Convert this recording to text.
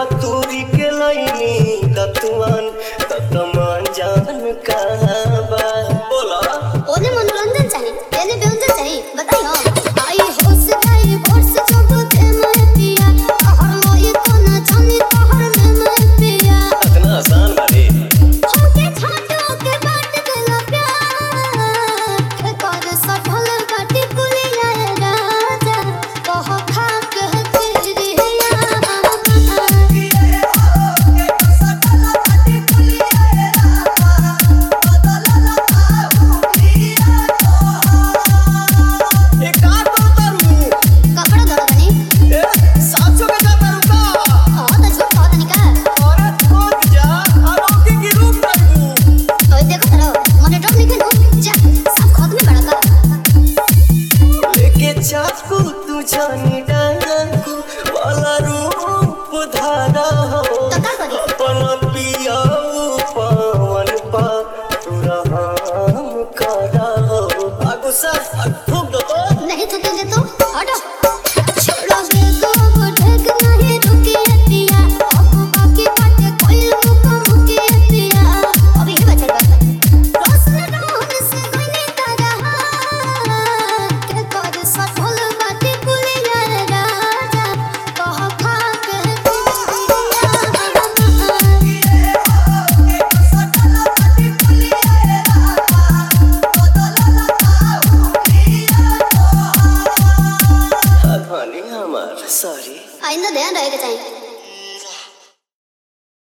तूरी के लाइनी तत्वन तत्मान जान कहबा बोला ओने मनोरंजन चाहिए एने व्यंजन चाहिए बताई हो आई होश गई वर्ष जब ते मैं पिया हर मोई तो ना जानी तो हर में पिया इतना आसान बारे होके छाटो के बाट देला प्यार कर सफल बाटी कुलिया राजा कह खा के तेरिया कपड़ा धरनी हां तो झूठ कहतनी का ओए देखो तरो मने डर निके नु जा सब खत में बड़ा का लेके चाकू तू जानी डाकू वाला रूप धारा हो तो का करी अपन पिया